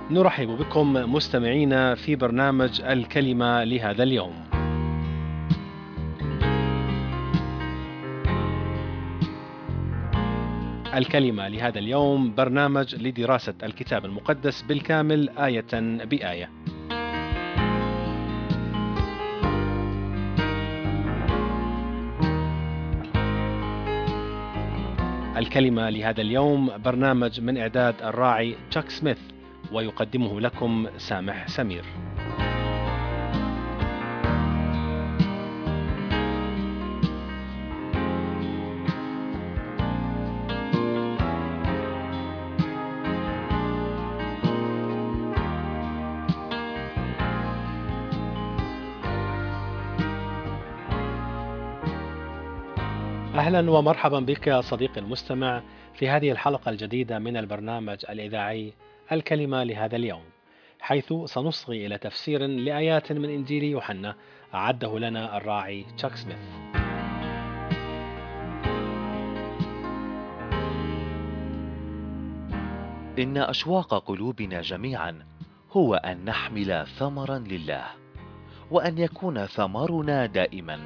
نرحب بكم مستمعينا في برنامج الكلمة لهذا اليوم. الكلمة لهذا اليوم برنامج لدراسة الكتاب المقدس بالكامل آية بآية. الكلمة لهذا اليوم برنامج من إعداد الراعي تشاك سميث، ويقدمه لكم سامح سمير. أهلا ومرحبا بك يا صديقي المستمع في هذه الحلقة الجديدة من البرنامج الإذاعي الكلمة لهذا اليوم، حيث سنصغي إلى تفسير لآيات من إنجيل يوحنا أعده لنا الراعي تشاك سميث. إن أشواق قلوبنا جميعا هو أن نحمل ثمرا لله، وأن يكون ثمرنا دائما.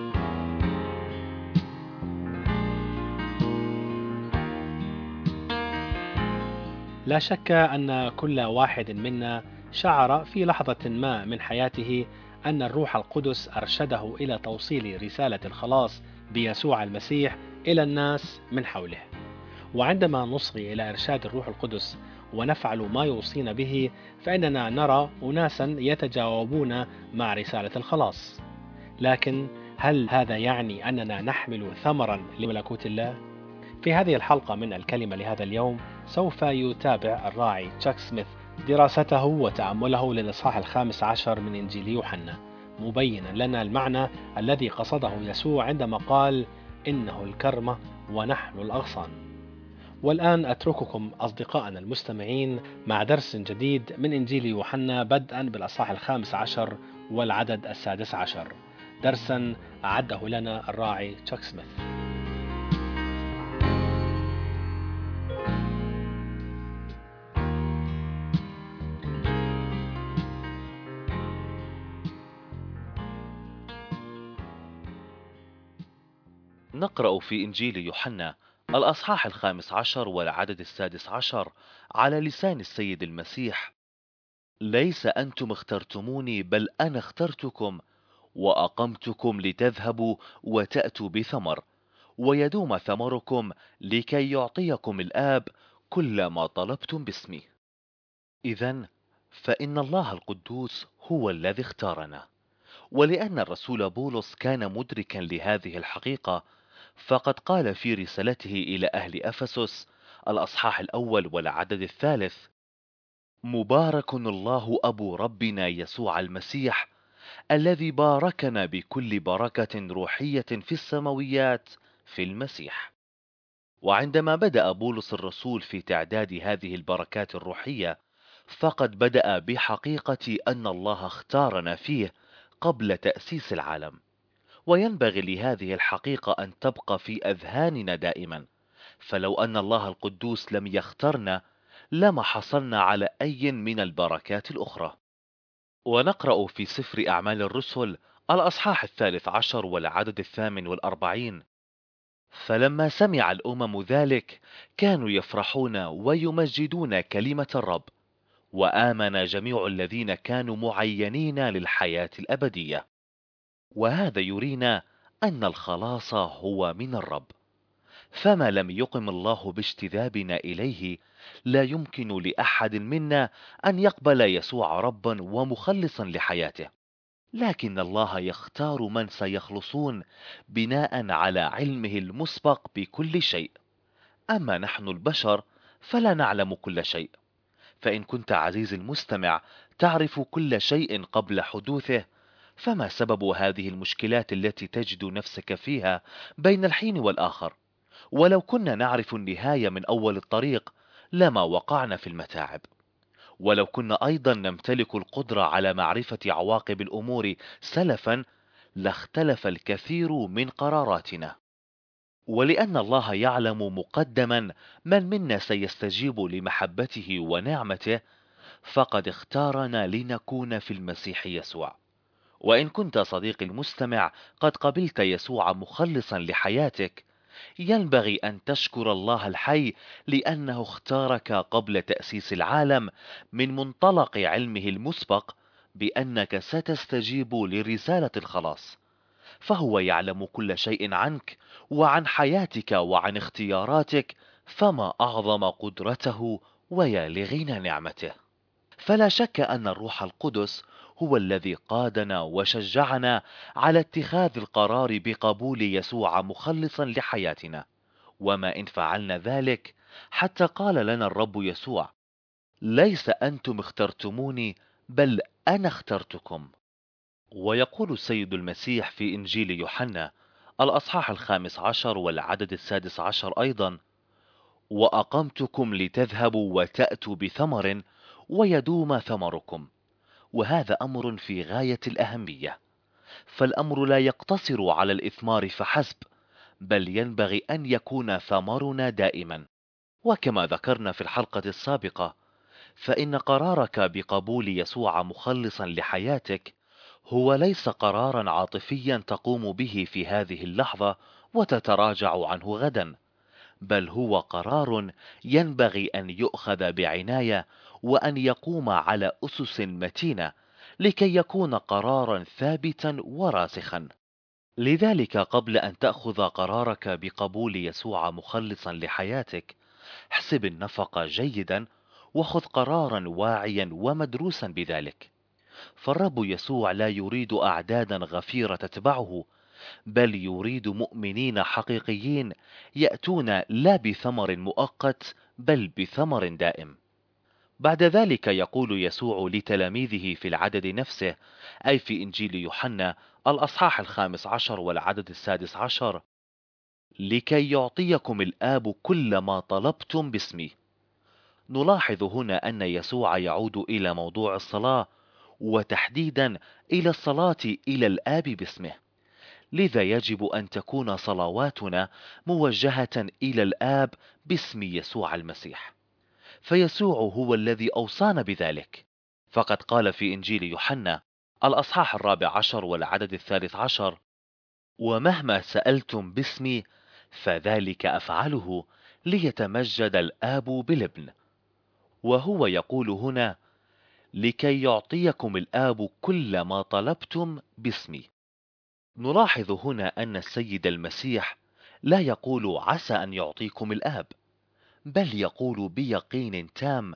لا شك أن كل واحد منا شعر في لحظة ما من حياته أن الروح القدس أرشده إلى توصيل رسالة الخلاص بيسوع المسيح إلى الناس من حوله. وعندما نصغي إلى إرشاد الروح القدس ونفعل ما يوصينا به، فإننا نرى أناسا يتجاوبون مع رسالة الخلاص. لكن هل هذا يعني أننا نحمل ثمرا لملكوت الله؟ في هذه الحلقة من الكلمة لهذا اليوم سوف يتابع الراعي تشاك سميث دراسته وتأمله للإصحاح 15 من إنجيل يوحنا، مبينا لنا المعنى الذي قصده يسوع عندما قال: إنه الكرمة ونحن الأغصان. والآن أترككم أصدقائنا المستمعين مع درس جديد من إنجيل يوحنا، بدءا بالأصحاح 15 والعدد 16، درسا أعده لنا الراعي تشاك سميث. نقرأ في إنجيل يوحنا الأصحاح 15 والعدد 16 على لسان السيد المسيح: ليس أنتم اخترتموني، بل أنا اخترتكم وأقمتكم لتذهبوا وتأتوا بثمر، ويدوم ثمركم، لكي يعطيكم الآب كل ما طلبتم باسمي. إذن فإن الله القدوس هو الذي اختارنا. ولأن الرسول بولس كان مدركا لهذه الحقيقة، فقد قال في رسالته إلى أهل أفسس الأصحاح الأول والعدد الثالث: مبارك الله أبو ربنا يسوع المسيح، الذي باركنا بكل بركة روحية في السماويات في المسيح. وعندما بدأ بولس الرسول في تعداد هذه البركات الروحية، فقد بدأ بحقيقة أن الله اختارنا فيه قبل تأسيس العالم. وينبغي لهذه الحقيقة أن تبقى في أذهاننا دائما، فلو أن الله القدوس لم يخترنا لما حصلنا على أي من البركات الأخرى. ونقرأ في سفر أعمال الرسل الأصحاح 13 والعدد 48: فلما سمع الأمم ذلك كانوا يفرحون ويمجدون كلمة الرب، وآمن جميع الذين كانوا معينين للحياة الأبدية. وهذا يرينا أن الخلاص هو من الرب، فما لم يقم الله باجتذابنا إليه، لا يمكن لأحد منا أن يقبل يسوع ربا ومخلصا لحياته. لكن الله يختار من سيخلصون بناء على علمه المسبق بكل شيء. أما نحن البشر فلا نعلم كل شيء. فإن كنت عزيزي المستمع تعرف كل شيء قبل حدوثه، فما سبب هذه المشكلات التي تجد نفسك فيها بين الحين والآخر؟ ولو كنا نعرف النهاية من أول الطريق لما وقعنا في المتاعب. ولو كنا أيضا نمتلك القدرة على معرفة عواقب الأمور سلفا، لاختلف الكثير من قراراتنا. ولأن الله يعلم مقدما من منا سيستجيب لمحبته ونعمته، فقد اختارنا لنكون في المسيح يسوع. وإن كنت صديقي المستمع قد قبلت يسوع مخلصا لحياتك، ينبغي أن تشكر الله الحي لأنه اختارك قبل تأسيس العالم من منطلق علمه المسبق بأنك ستستجيب لرسالة الخلاص. فهو يعلم كل شيء عنك وعن حياتك وعن اختياراتك، فما أعظم قدرته ويا لغنى نعمته. فلا شك أن الروح القدس هو الذي قادنا وشجعنا على اتخاذ القرار بقبول يسوع مخلصا لحياتنا. وما إن فعلنا ذلك، حتى قال لنا الرب يسوع: ليس أنتم اخترتموني بل أنا اخترتكم. ويقول السيد المسيح في إنجيل يوحنا الأصحاح 15 والعدد 16 أيضا: وأقمتكم لتذهبوا وتأتوا بثمر ويدوم ثمركم. وهذا أمر في غاية الأهمية، فالأمر لا يقتصر على الإثمار فحسب، بل ينبغي أن يكون ثمرنا دائما. وكما ذكرنا في الحلقة السابقة، فإن قرارك بقبول يسوع مخلصا لحياتك هو ليس قرارا عاطفيا تقوم به في هذه اللحظة وتتراجع عنه غدا، بل هو قرار ينبغي أن يؤخذ بعناية وأن يقوم على أسس متينة لكي يكون قرارا ثابتا وراسخا. لذلك قبل أن تأخذ قرارك بقبول يسوع مخلصا لحياتك، احسب النفق جيدا وخذ قرارا واعيا ومدروسا بذلك. فالرب يسوع لا يريد أعدادا غفيرة تتبعه، بل يريد مؤمنين حقيقيين يأتون لا بثمر مؤقت بل بثمر دائم. بعد ذلك يقول يسوع لتلاميذه في العدد نفسه، أي في إنجيل يوحنا الأصحاح 15 والعدد 16: لكي يعطيكم الآب كل ما طلبتم باسمي. نلاحظ هنا أن يسوع يعود إلى موضوع الصلاة، وتحديدا إلى الصلاة إلى الآب باسمه. لذا يجب أن تكون صلواتنا موجهة إلى الآب باسم يسوع المسيح، فيسوع هو الذي أوصانا بذلك. فقد قال في إنجيل يوحنا الأصحاح 14 والعدد 13: ومهما سألتم باسمي فذلك أفعله ليتمجد الآب بالابن. وهو يقول هنا: لكي يعطيكم الآب كل ما طلبتم باسمي. نلاحظ هنا أن السيد المسيح لا يقول عسى أن يعطيكم الآب، بل يقول بيقين تام: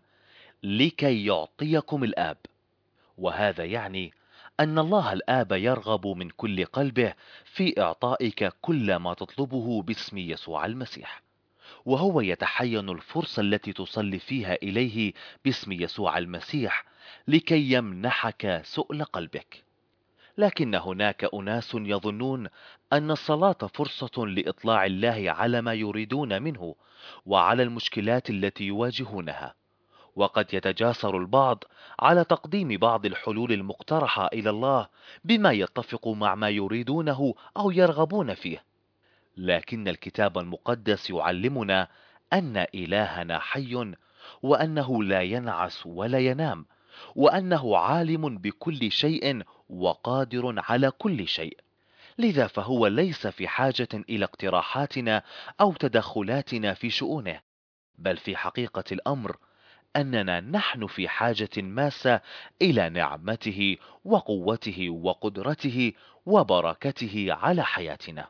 لكي يعطيكم الآب. وهذا يعني أن الله الآب يرغب من كل قلبه في إعطائك كل ما تطلبه باسم يسوع المسيح، وهو يتحين الفرصة التي تصلي فيها إليه باسم يسوع المسيح لكي يمنحك سؤل قلبك. لكن هناك أناس يظنون أن الصلاة فرصة لإطلاع الله على ما يريدون منه وعلى المشكلات التي يواجهونها، وقد يتجاسر البعض على تقديم بعض الحلول المقترحة إلى الله بما يتفق مع ما يريدونه أو يرغبون فيه. لكن الكتاب المقدس يعلمنا أن إلهنا حي، وأنه لا ينعس ولا ينام، وأنه عالم بكل شيء وقادر على كل شيء. لذا فهو ليس في حاجة إلى اقتراحاتنا أو تدخلاتنا في شؤونه، بل في حقيقة الأمر أننا نحن في حاجة ماسة إلى نعمته وقوته وقدرته وبركته على حياتنا.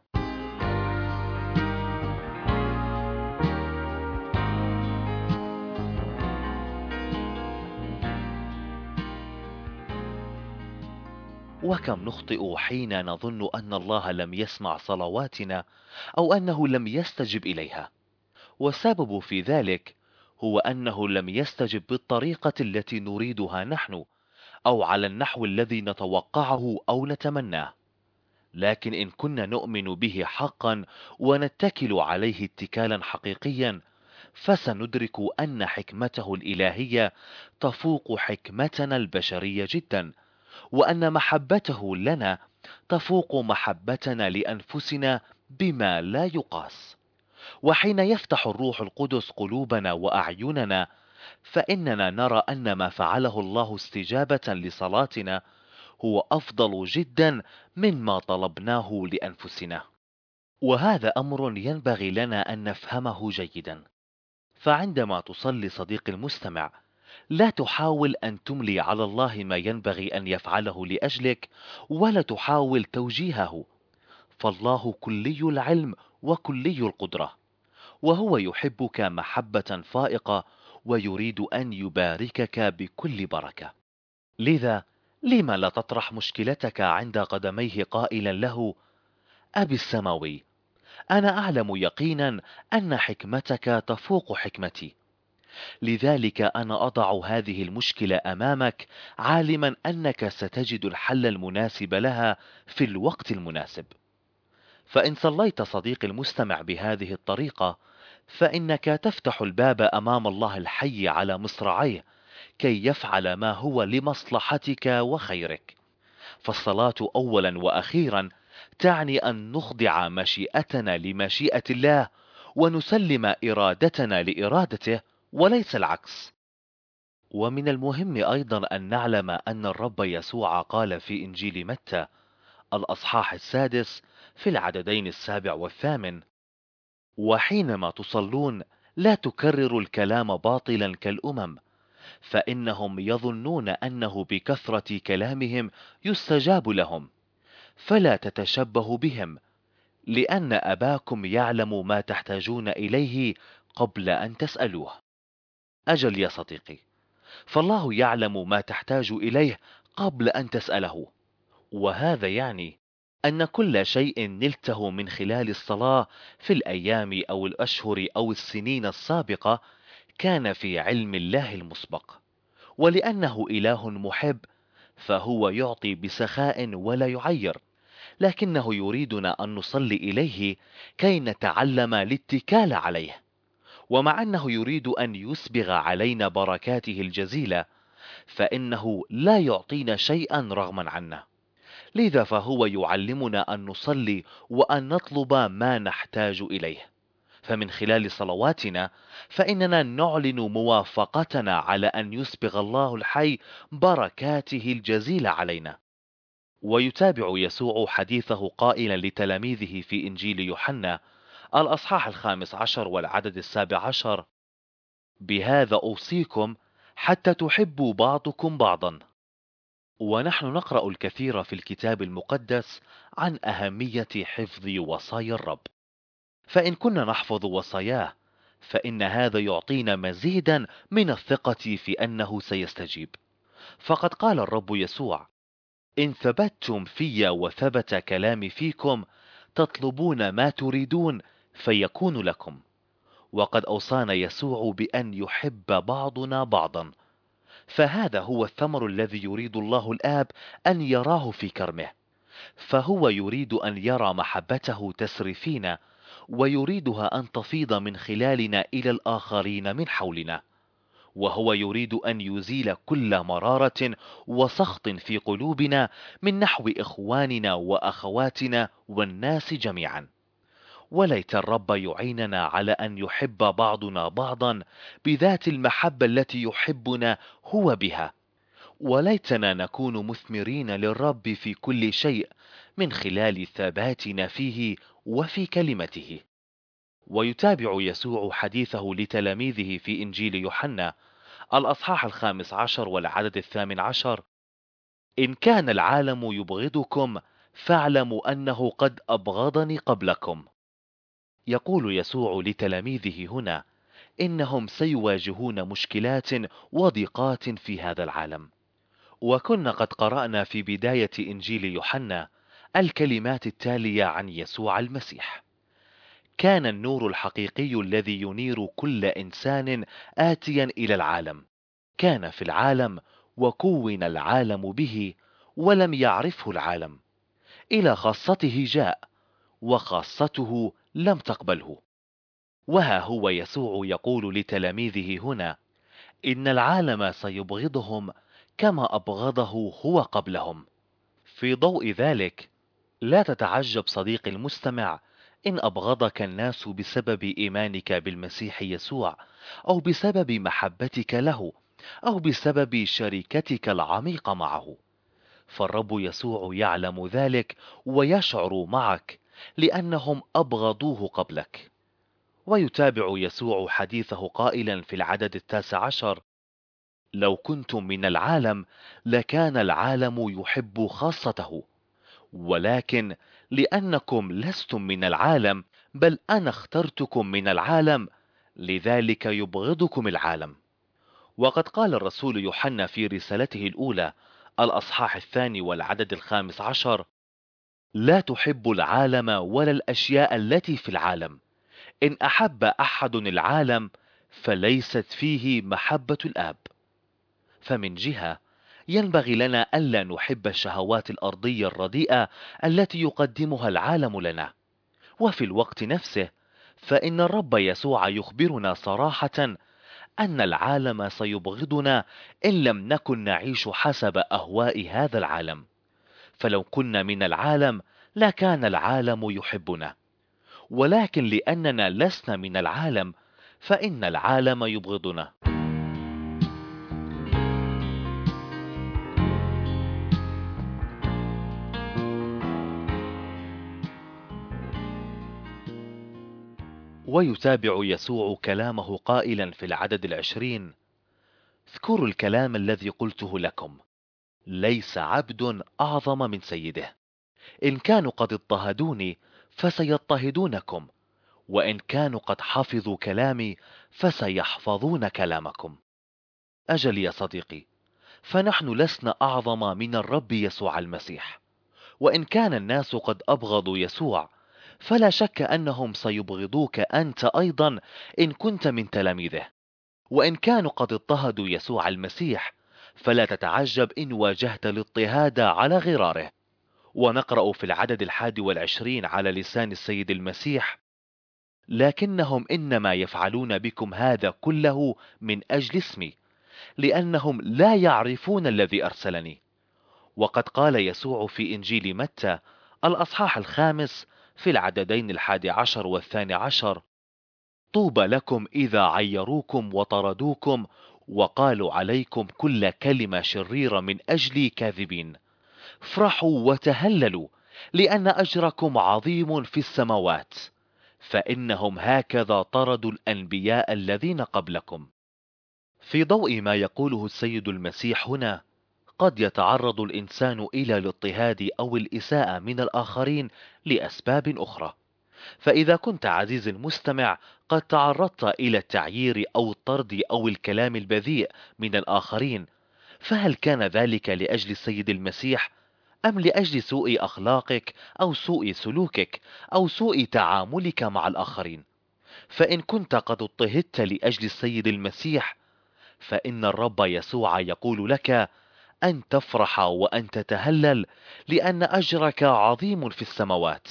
وكم نخطئ حين نظن أن الله لم يسمع صلواتنا أو أنه لم يستجب إليها، والسبب في ذلك هو أنه لم يستجب بالطريقة التي نريدها نحن أو على النحو الذي نتوقعه أو نتمناه. لكن إن كنا نؤمن به حقا ونتكل عليه اتكالا حقيقيا، فسندرك أن حكمته الإلهية تفوق حكمتنا البشرية جدا، وأن محبته لنا تفوق محبتنا لأنفسنا بما لا يقاس. وحين يفتح الروح القدس قلوبنا وأعيننا فإننا نرى أن ما فعله الله استجابة لصلاتنا هو أفضل جدا مما طلبناه لأنفسنا. وهذا أمر ينبغي لنا أن نفهمه جيدا. فعندما تصلي صديقي المستمع، لا تحاول أن تملي على الله ما ينبغي أن يفعله لأجلك، ولا تحاول توجيهه، فالله كلي العلم وكلي القدرة، وهو يحبك محبة فائقة، ويريد أن يباركك بكل بركة. لذا لما لا تطرح مشكلتك عند قدميه قائلا له: أبي السماوي، أنا أعلم يقينا أن حكمتك تفوق حكمتي، لذلك أنا أضع هذه المشكلة أمامك، عالما أنك ستجد الحل المناسب لها في الوقت المناسب. فإن صليت صديقي المستمع بهذه الطريقة، فإنك تفتح الباب أمام الله الحي على مصراعيه كي يفعل ما هو لمصلحتك وخيرك. فالصلاة أولا وأخيرا تعني أن نخضع مشيئتنا لمشيئة الله، ونسلم إرادتنا لإرادته، وليس العكس. ومن المهم أيضا أن نعلم أن الرب يسوع قال في إنجيل متى الأصحاح 6 في العددين 7 و8: وحينما تصلون لا تكرروا الكلام باطلا كالأمم، فإنهم يظنون أنه بكثرة كلامهم يستجاب لهم، فلا تتشبهوا بهم، لأن أباكم يعلم ما تحتاجون إليه قبل أن تسألوه. أجل يا صديقي، فالله يعلم ما تحتاج إليه قبل أن تسأله، وهذا يعني أن كل شيء نلته من خلال الصلاة في الأيام أو الأشهر أو السنين السابقة كان في علم الله المسبق. ولأنه إله محب، فهو يعطي بسخاء ولا يعير، لكنه يريدنا أن نصلي إليه كي نتعلم الاتكال عليه. ومع أنه يريد أن يسبغ علينا بركاته الجزيلة، فإنه لا يعطينا شيئا رغما عنا. لذا فهو يعلمنا أن نصلي وأن نطلب ما نحتاج إليه. فمن خلال صلواتنا فإننا نعلن موافقتنا على أن يسبغ الله الحي بركاته الجزيلة علينا. ويتابع يسوع حديثه قائلا لتلاميذه في إنجيل يوحنا الأصحاح 15 والعدد 17: بهذا أوصيكم حتى تحبوا بعضكم بعضا. ونحن نقرأ الكثير في الكتاب المقدس عن أهمية حفظ وصايا الرب، فإن كنا نحفظ وصاياه فإن هذا يعطينا مزيدا من الثقة في أنه سيستجيب. فقد قال الرب يسوع: إن ثبتتم في وثبت كلامي فيكم تطلبون ما تريدون فيكون لكم. وقد أوصانا يسوع بأن يحب بعضنا بعضا، فهذا هو الثمر الذي يريد الله الآب أن يراه في كرمه. فهو يريد أن يرى محبته تسري فينا، ويريدها أن تفيض من خلالنا إلى الآخرين من حولنا. وهو يريد أن يزيل كل مرارة وسخط في قلوبنا من نحو إخواننا وأخواتنا والناس جميعا. وليت الرب يعيننا على أن يحب بعضنا بعضا بذات المحبة التي يحبنا هو بها. وليتنا نكون مثمرين للرب في كل شيء من خلال ثباتنا فيه وفي كلمته. ويتابع يسوع حديثه لتلاميذه في إنجيل يوحنا الأصحاح 15 والعدد 18: إن كان العالم يبغضكم فاعلموا أنه قد أبغضني قبلكم. يقول يسوع لتلاميذه هنا إنهم سيواجهون مشكلات وضيقات في هذا العالم. وكنا قد قرأنا في بداية إنجيل يوحنا الكلمات التالية عن يسوع المسيح: كان النور الحقيقي الذي ينير كل إنسان آتيا إلى العالم، كان في العالم وكون العالم به، ولم يعرفه العالم. إلى خاصته جاء، وخاصته لم تقبله. وها هو يسوع يقول لتلاميذه هنا إن العالم سيبغضهم كما أبغضه هو قبلهم. في ضوء ذلك لا تتعجب صديقي المستمع إن أبغضك الناس بسبب إيمانك بالمسيح يسوع، أو بسبب محبتك له، أو بسبب شركتك العميقة معه، فالرب يسوع يعلم ذلك ويشعر معك، لأنهم أبغضوه قبلك. ويتابع يسوع حديثه قائلا في العدد 19: لو كنتم من العالم لكان العالم يحب خاصته، ولكن لأنكم لستم من العالم بل أنا اخترتكم من العالم، لذلك يبغضكم العالم. وقد قال الرسول يوحنا في رسالته الأولى الأصحاح 2 والعدد 15: لا تحب العالم ولا الأشياء التي في العالم. إن أحب أحد العالم فليست فيه محبة الآب. فمن جهة ينبغي لنا ألا نحب الشهوات الأرضية الرديئة التي يقدمها العالم لنا، وفي الوقت نفسه فإن الرب يسوع يخبرنا صراحة أن العالم سيبغضنا إن لم نكن نعيش حسب أهواء هذا العالم. فلو كنا من العالم لكان العالم يحبنا، ولكن لأننا لسنا من العالم فإن العالم يبغضنا. ويتابع يسوع كلامه قائلا في العدد 20: اذكروا الكلام الذي قلته لكم، ليس عبد أعظم من سيده. إن كانوا قد اضطهدوني فسيضطهدونكم، وإن كانوا قد حفظوا كلامي فسيحفظون كلامكم. أجل يا صديقي، فنحن لسنا أعظم من الرب يسوع المسيح. وإن كان الناس قد أبغضوا يسوع، فلا شك أنهم سيبغضوك أنت أيضا إن كنت من تلاميذه. وإن كانوا قد اضطهدوا يسوع المسيح، فلا تتعجب إن واجهت الاضطهاد على غراره. ونقرأ في العدد 21 على لسان السيد المسيح: لكنهم إنما يفعلون بكم هذا كله من أجل اسمي، لأنهم لا يعرفون الذي أرسلني. وقد قال يسوع في إنجيل متى الأصحاح 5 في العددين 11 و12: طوبى لكم إذا عيروكم وطردوكم وقالوا عليكم كل كلمة شريرة من أجلي كاذبين. افرحوا وتهللوا، لأن أجركم عظيم في السماوات، فإنهم هكذا طردوا الأنبياء الذين قبلكم. في ضوء ما يقوله السيد المسيح هنا، قد يتعرض الإنسان إلى الاضطهاد أو الإساءة من الآخرين لأسباب أخرى. فإذا كنت عزيزي المستمع قد تعرضت إلى التعيير أو الطرد أو الكلام البذيء من الآخرين، فهل كان ذلك لأجل السيد المسيح، أم لأجل سوء أخلاقك أو سوء سلوكك أو سوء تعاملك مع الآخرين؟ فإن كنت قد اضطهدت لأجل السيد المسيح، فإن الرب يسوع يقول لك أن تفرح وأن تتهلل، لأن أجرك عظيم في السماوات.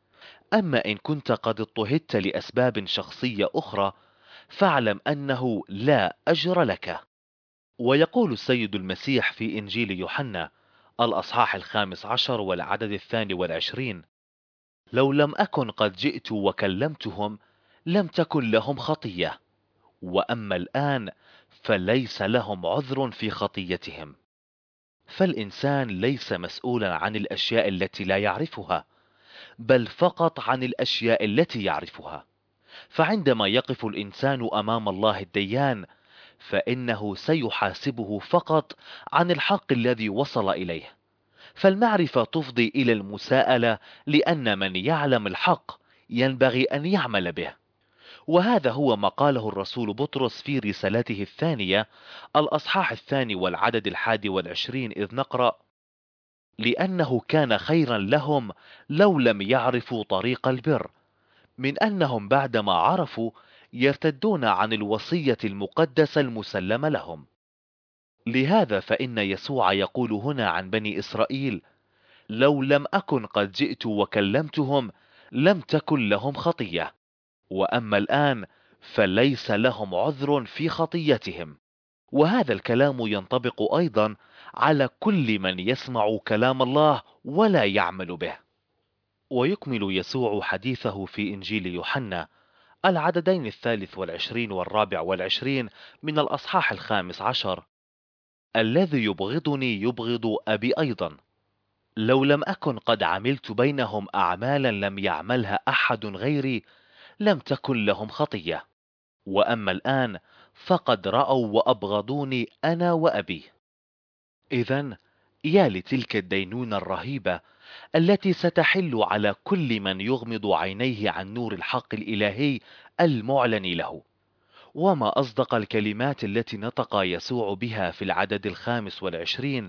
أما إن كنت قد اضطهدت لأسباب شخصية أخرى، فاعلم أنه لا أجر لك. ويقول السيد المسيح في إنجيل يوحنا الأصحاح 15 والعدد 22: لو لم أكن قد جئت وكلمتهم لم تكن لهم خطية، وأما الآن فليس لهم عذر في خطيتهم. فالإنسان ليس مسؤولا عن الأشياء التي لا يعرفها، بل فقط عن الأشياء التي يعرفها. فعندما يقف الإنسان أمام الله الديان، فإنه سيحاسبه فقط عن الحق الذي وصل إليه. فالمعرفة تفضي إلى المساءلة، لأن من يعلم الحق ينبغي أن يعمل به. وهذا هو ما قاله الرسول بطرس في رسالته الثانية الأصحاح 2 والعدد 21، إذ نقرأ: لأنه كان خيرا لهم لو لم يعرفوا طريق البر، من أنهم بعدما عرفوا يرتدون عن الوصية المقدسة المسلمة لهم. لهذا فإن يسوع يقول هنا عن بني إسرائيل: لو لم أكن قد جئت وكلمتهم لم تكن لهم خطية، وأما الآن فليس لهم عذر في خطيتهم. وهذا الكلام ينطبق أيضا على كل من يسمع كلام الله ولا يعمل به. ويكمل يسوع حديثه في إنجيل يوحنا العددين 23 و24 من الأصحاح 15: الذي يبغضني يبغض أبي أيضا. لو لم أكن قد عملت بينهم أعمالا لم يعملها أحد غيري لم تكن لهم خطية، وأما الآن فقد رأوا وأبغضوني أنا وأبي. إذن يا لتلك الدينونة الرهيبة التي ستحل على كل من يغمض عينيه عن نور الحق الإلهي المعلن له. وما أصدق الكلمات التي نطق يسوع بها في العدد 25: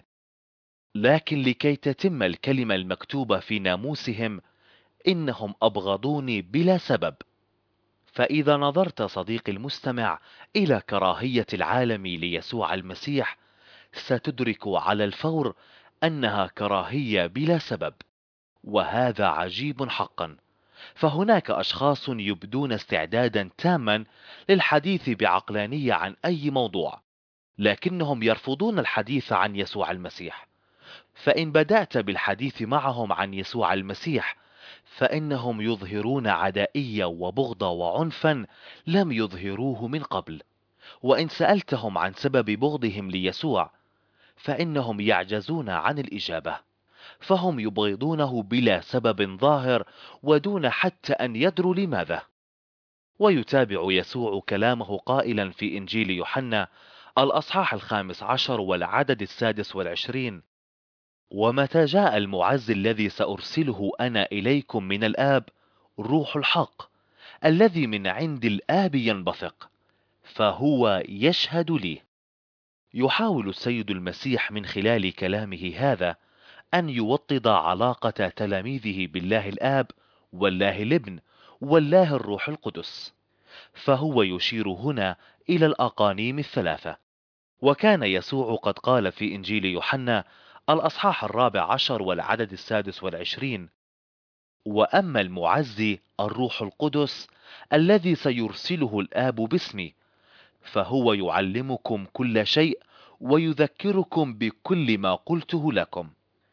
لكن لكي تتم الكلمة المكتوبة في ناموسهم إنهم أبغضوني بلا سبب. فإذا نظرت صديقي المستمع إلى كراهية العالم ليسوع المسيح ستدرك على الفور أنها كراهية بلا سبب، وهذا عجيب حقا. فهناك أشخاص يبدون استعدادا تاما للحديث بعقلانية عن أي موضوع، لكنهم يرفضون الحديث عن يسوع المسيح. فإن بدأت بالحديث معهم عن يسوع المسيح فإنهم يظهرون عدائية وبغضة وعنفا لم يظهروه من قبل. وإن سألتهم عن سبب بغضهم ليسوع فإنهم يعجزون عن الإجابة، فهم يبغضونه بلا سبب ظاهر ودون حتى أن يدروا لماذا. ويتابع يسوع كلامه قائلا في إنجيل يوحنا الأصحاح 15 والعدد 26: ومتى جاء المعز الذي سأرسله أنا إليكم من الآب، روح الحق الذي من عند الآب ينبثق، فهو يشهد لي. يحاول السيد المسيح من خلال كلامه هذا أن يوطد علاقة تلاميذه بالله الآب والله الابن والله الروح القدس، فهو يشير هنا إلى الأقانيم الثلاثة. وكان يسوع قد قال في إنجيل يوحنا الأصحاح 14 والعدد 26: وأما المعزي الروح القدس الذي سيرسله الآب باسمي فهو يعلمكم كل شيء ويذكركم بكل ما قلته لكم.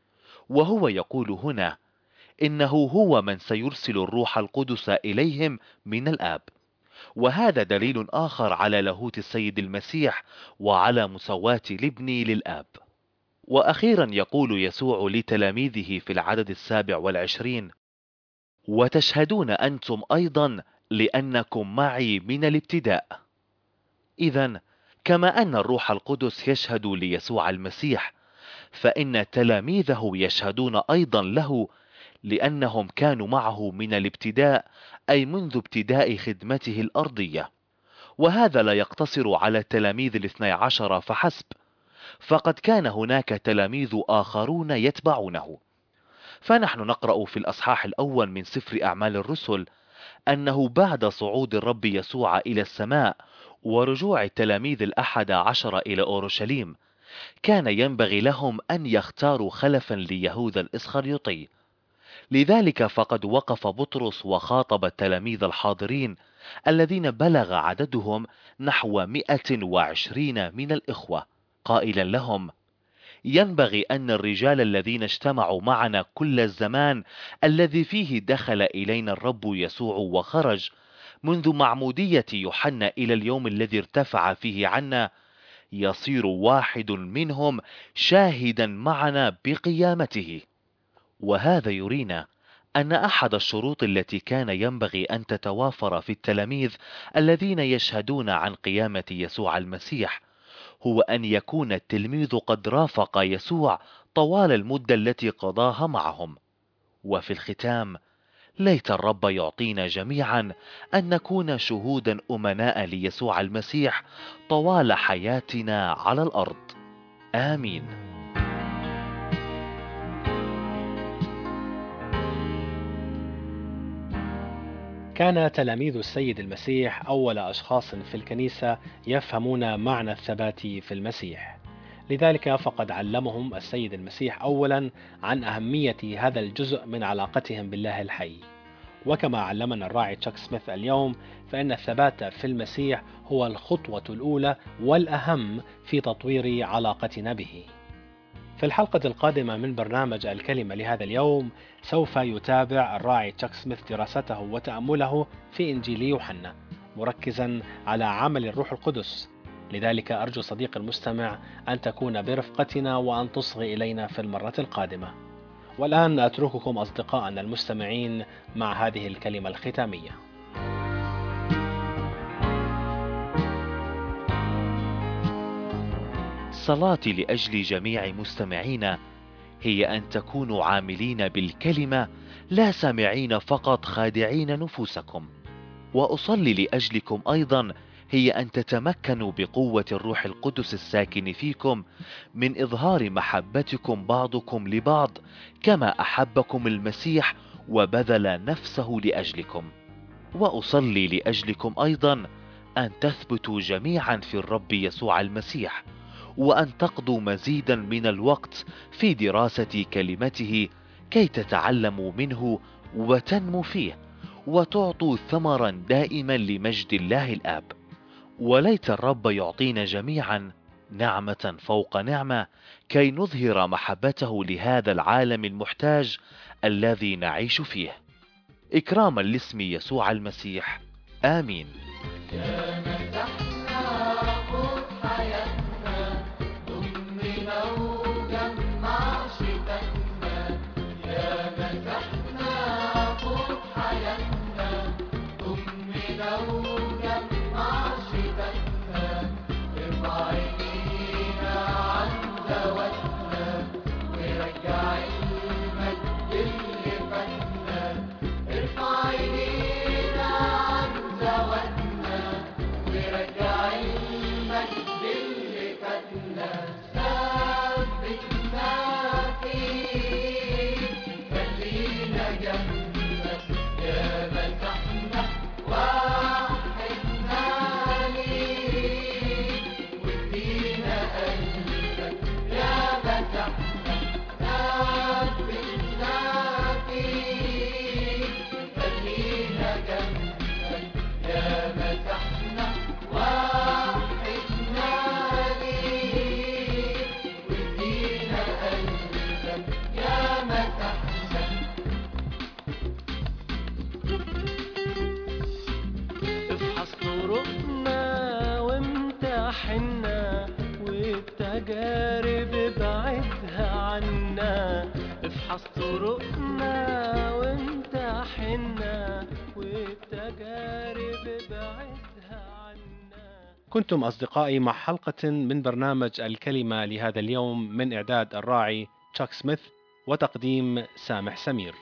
وهو يقول هنا إنه هو من سيرسل الروح القدس إليهم من الآب، وهذا دليل آخر على لاهوت السيد المسيح وعلى مساواة الابن للآب. وأخيرا يقول يسوع لتلاميذه في العدد 27: وتشهدون أنتم أيضا لأنكم معي من الابتداء. إذن كما أن الروح القدس يشهد ليسوع المسيح فإن تلاميذه يشهدون أيضا له لأنهم كانوا معه من الابتداء، أي منذ ابتداء خدمته الأرضية. وهذا لا يقتصر على التلاميذ 12 فحسب، فقد كان هناك تلاميذ آخرون يتبعونه. فنحن نقرأ في الأصحاح الأول من سفر أعمال الرسل أنه بعد صعود الرب يسوع إلى السماء ورجوع التلاميذ 11 إلى أورشليم كان ينبغي لهم أن يختاروا خلفا ليهوذا الإسخريوطي. لذلك فقد وقف بطرس وخاطب التلاميذ الحاضرين الذين بلغ عددهم نحو 120 من الإخوة، قائلا لهم: ينبغي أن الرجال الذين اجتمعوا معنا كل الزمان الذي فيه دخل إلينا الرب يسوع وخرج منذ معمودية يوحنا إلى اليوم الذي ارتفع فيه عنا يصير واحد منهم شاهدا معنا بقيامته. وهذا يرينا أن أحد الشروط التي كان ينبغي أن تتوافر في التلاميذ الذين يشهدون عن قيامة يسوع المسيح هو أن يكون التلميذ قد رافق يسوع طوال المدة التي قضاها معهم. وفي الختام ليت الرب يعطينا جميعا أن نكون شهودا أمناء ليسوع المسيح طوال حياتنا على الأرض. آمين. كان تلاميذ السيد المسيح أول أشخاص في الكنيسة يفهمون معنى الثبات في المسيح. لذلك فقد علمهم السيد المسيح أولا عن أهمية هذا الجزء من علاقتهم بالله الحي. وكما علمنا الراعي تشاك سميث اليوم، فإن الثبات في المسيح هو الخطوة الأولى والأهم في تطوير علاقتنا به. في الحلقة القادمة من برنامج الكلمة لهذا اليوم سوف يتابع الراعي تشاك سميث دراسته وتأمله في إنجيل يوحنا مركزا على عمل الروح القدس. لذلك أرجو صديقي المستمع أن تكون برفقتنا وأن تصغي إلينا في المرة القادمة. والآن أترككم أصدقائنا المستمعين مع هذه الكلمة الختامية. صلاتي لأجل جميع مستمعينا هي أن تكونوا عاملين بالكلمة، لا سامعين فقط خادعين نفوسكم. وأصلي لأجلكم أيضا هي أن تتمكنوا بقوة الروح القدس الساكن فيكم من إظهار محبتكم بعضكم لبعض كما أحبكم المسيح وبذل نفسه لأجلكم. وأصلي لأجلكم أيضا أن تثبتوا جميعا في الرب يسوع المسيح، وأن تقضوا مزيدا من الوقت في دراسة كلمته كي تتعلموا منه وتنمو فيه، وتعطوا ثمرا دائما لمجد الله الآب. وليت الرب يعطينا جميعا نعمة فوق نعمة كي نظهر محبته لهذا العالم المحتاج الذي نعيش فيه، إكراما لاسم يسوع المسيح. آمين. افحص طرقنا وامتحنا والتجارب ابعدها عنا. افحص طرقنا وامتحنا والتجارب ابعدها عنا. كنتم أصدقائي مع حلقة من برنامج الكلمة لهذا اليوم من إعداد الراعي تشاك سميث وتقديم سامح سمير.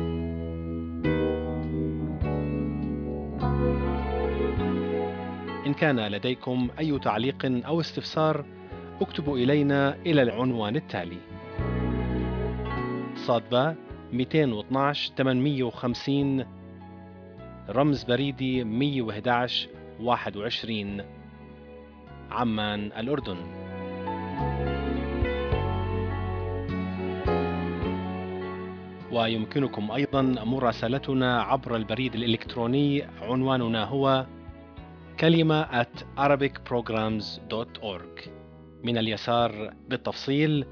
إن كان لديكم أي تعليق أو استفسار اكتبوا إلينا إلى العنوان التالي: صادبة 212 850 رمز بريدي 111 21 عمان الأردن. ويمكنكم أيضا مراسلتنا عبر البريد الإلكتروني، عنواننا هو كلمة @arabicprograms.org. من اليسار بالتفصيل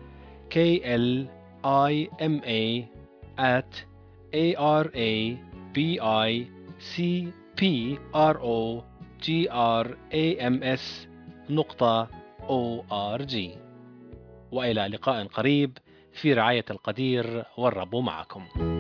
klima@arabicprograms.org. وإلى لقاء قريب في رعاية القدير، والرب معكم.